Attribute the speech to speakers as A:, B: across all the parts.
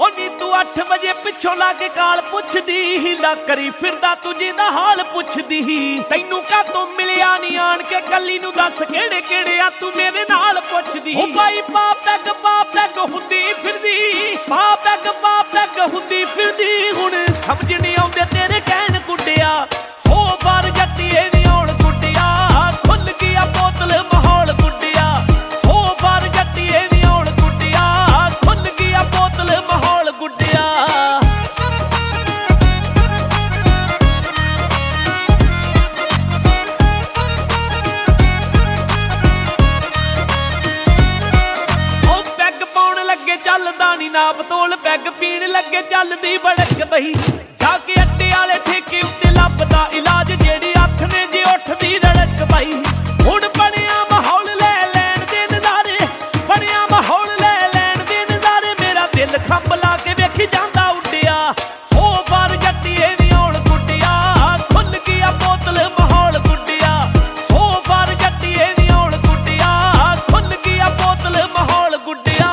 A: ਨੀ ਤੂੰ 8 ਵਜੇ ਪਿੱਛੋਂ ਲਾ ਕੇ ਕਾਲ ਪੁੱਛਦੀ ਹੀਲਾ ਕਰੀ ਫਿਰਦਾ ਤੂੰ ਜਿਹਦਾ ਹਾਲ ਪੁੱਛਦੀ ਤੈਨੂੰ ਕਾਹਤੋਂ ਮਿਲਿਆ ਨੀ ਆਣ ਕੇ ਕੱਲੀ ਨੂੰ ਦੱਸ ਕਿਹੜੇ ਕਿਹੜੇ ਆ ਤੂੰ ਮੇਰੇ ਨਾਲ ਪੁੱਛਦੀ ਓ ਭਾਈ ਪਾਪ ਪੈਗ ਹੁੰਦੀ ਫਿਰਦੀ ਪਾਪ ਪੈਗ ਹੁੰਦੀ ਫਿਰਦੀ ਹੁਣ ਸਮਝ ਨਹੀਂ ਆਉਂਦੇ ਤੇਰੇ ਕਹਿਣ ਗੁੱਡਿਆ 100 ਵਾਰ ਜੱਟੀਏ ਨੀ ਆਉਣ ਗੁੱਡਿਆ ਖੁੱਲ ਗਿਆ ਬੋਤਲ ਮਾਹੌਲ ਗੁੱਡਿਆ 100 ਵਾਰ ਜੱਟੀਏ ਨੀ ਆਉਣ ਗੁੱਡਿਆ ਖੁੱਲ ਗਿਆ ਬੋਤਲ ਮਾਹੌਲ ਗੁੱਡਿਆ ਚੱਲਦਾ ਨੀ ਨਾਪ ਤੋਲ ਪੈਗ ਪੀਣ ਲੱਗੇ ਚੱਲਦੀ ਬੜਕ ਬਈ ਜਾ ਕੇ ਅੱਡੇ ਵਾਲੇ ਠੇਕੇ ਉੱਤੇ ਲੱਭਦਾ ਇਲਾਜ ਜਿਹੜੀ ਅੱਖ ਨੇ ਜੇ ਉੱਠਦੀ ਰੜਕ ਬਈ ਹੁਣ ਬਣਿਆ ਮਾਹੌਲ ਲੈ ਲੈਣ ਦੇ ਨਜ਼ਾਰੇ ਬਣਿਆ ਮਾਹੌਲ ਲੈ ਲੈਣ ਦੇ ਨਜ਼ਾਰੇ ਮੇਰਾ ਦਿਲ ਖੰਭ ਲਾ ਕੇ ਵੇਖੀ ਜਾਂਦਾ ਉੱਡਿਆ 100 ਵਾਰ ਜੱਟੀਏ ਨੀ ਆਉਣ ਗੁੱਡਿਆ ਖੁੱਲ ਗਿਆ ਬੋਤਲ ਮਾਹੌਲ ਗੁੱਡਿਆ 100 ਵਾਰ ਜੱਟੀਏ ਨੀ ਆਉਣ ਗੁੱਡਿਆ ਖੁੱਲ ਗਿਆ ਬੋਤਲ ਮਾਹੌਲ ਗੁੱਡਿਆ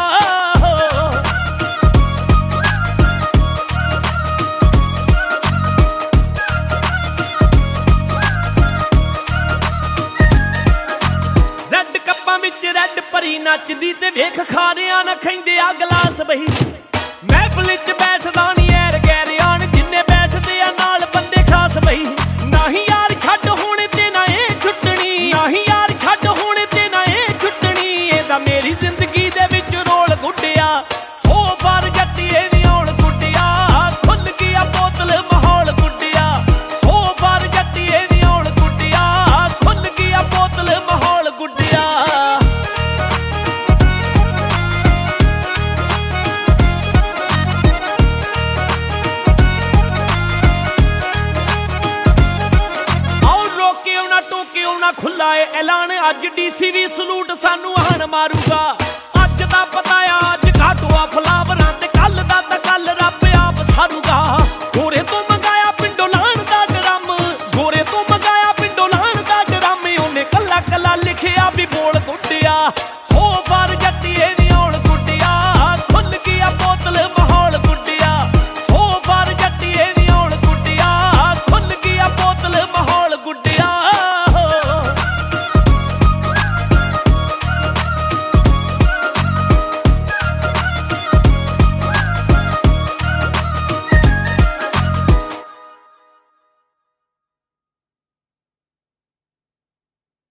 A: ਰੈਡ ਭਰੀ ਨੱਚਦੀ ਤੇ ਵੇਖ ਖਾਰਿਆਂ ਨਾ ਖੈਂਦੇ ਆ ਗਲਾਸ ਬਈ ਮਹਿਫਲ ਚ ਬੈਠਦਾ ਨੀ ਐਰ ਗੈਰਿਆਣ ਜਿੰਨੇ ਬੈਠਦੇ ਆ ਨਾਲ ਬੰਦੇ ਖਾਸ ਬਈ ਨਾਹੀਂ ਯਾਰ ਛੱਡ ਹੁਣ ਤੇ ਨਾ ਇਹ ਛੁੱਟਣੀ ਨਾਹੀਂ ਯਾਰ ਛੱਡ ਹੁਣ ਤੇ ਨਾ ਇਹ ਛੁੱਟਣੀ ਇਹਦਾ ਮੇਰੀ ਜ਼ਿੰਦਗੀ ਦੇ ਵਿੱਚ ਰੋਲ ਗੁੱਡਿਆ 100 ਵਾਰ ਜੱਟੀਏ ਨੀ ਆਉਣ ਗੁੱਡਿਆ ਖੁੱਲ ਗਿਆ ਬੋਤਲ ਮਾਹੌਲ ਗੁੱਡਿਆ 100 ਵਾਰ ਜੱਟੀਏ ਨੀ ਆਉਣ ਗੁੱਡਿਆ ਖੁੱਲ ਗਿਆ ਬੋਤਲ ਮਾਹੌਲ ਗੁੱਡਿਆ ਖੁੱਲਾ ਏ ਐਲਾਨ ਅੱਜ ਡੀਸੀ ਵੀ ਸਲੂਟ ਸਾਨੂੰ ਆਣ ਮਾਰੂਗਾ ਅੱਜ ਦਾ ਪਤਾ ਆ ਅੱਜ ਘਾਟੂਆ ਫਲਾਵਰਾਂ ਤੇ ਕੱਲ ਦਾ ਤਾਂ ਕੱਲ ਰੱਬ ਆਪ ਸਾਰੂਗਾ ਗੋਰੇ ਤੋਂ ਮੰਗਾਇਆ ਪਿੰਡੋਂ ਲਾਣ ਦਾ ਡਰਮ ਗੋਰੇ ਤੋਂ ਮੰਗਾਇਆ ਪਿੰਡੋਂ ਲਾਣ ਦਾ ਡਰਮ ਉਹਨੇ ਕੱਲਾ ਕੱਲਾ ਲਿਖਿਆ ਵੀ ਬੋਲ